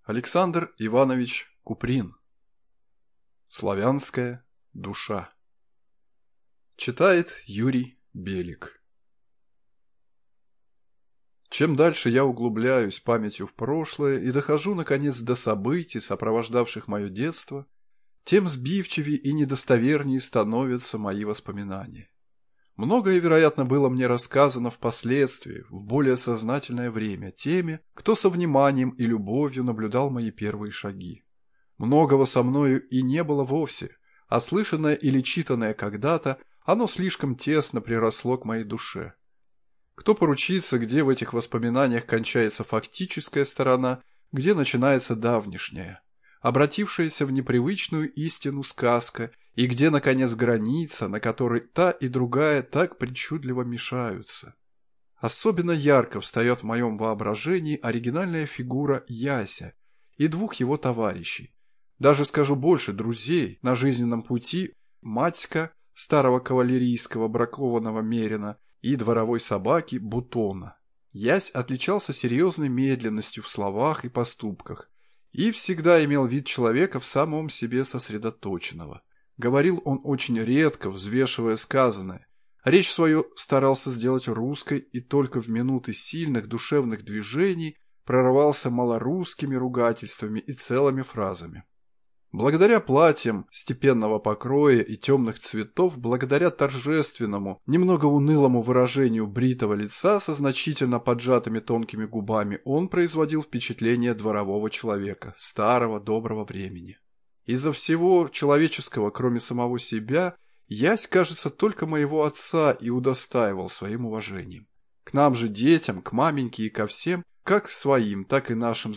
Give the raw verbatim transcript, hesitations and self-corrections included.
Александр Иванович Куприн. Славянская душа. Читает Юрий Белик. Чем дальше я углубляюсь памятью в прошлое и дохожу, наконец, до событий, сопровождавших мое детство, тем сбивчивее и недостовернее становятся мои воспоминания. Многое, вероятно, было мне рассказано впоследствии, в более сознательное время, теми, кто со вниманием и любовью наблюдал мои первые шаги. Многого со мною и не было вовсе, а слышанное или читанное когда-то, оно слишком тесно приросло к моей душе. Кто поручится, где в этих воспоминаниях кончается фактическая сторона, где начинается давнишняя, обратившаяся в непривычную истину сказка, и где, наконец, граница, на которой та и другая так причудливо мешаются. Особенно ярко встает в моем воображении оригинальная фигура Яся и двух его товарищей. Даже скажу больше, друзей на жизненном пути: Матька, старого кавалерийского бракованного мерина, и дворовой собаки Бутона. Ясь отличался серьезной медленностью в словах и поступках и всегда имел вид человека в самом себе сосредоточенного. Говорил он очень редко, взвешивая сказанное. Речь свою старался сделать русской и только в минуты сильных душевных движений прорывался малорусскими ругательствами и целыми фразами. Благодаря платьям степенного покроя и темных цветов, благодаря торжественному, немного унылому выражению бритого лица со значительно поджатыми тонкими губами, он производил впечатление дворового человека, старого доброго времени. Из-за всего человеческого, кроме самого себя, Ясь, кажется, только моего отца и удостаивал своим уважением. К нам же, детям, к маменьке и ко всем, как своим, так и нашим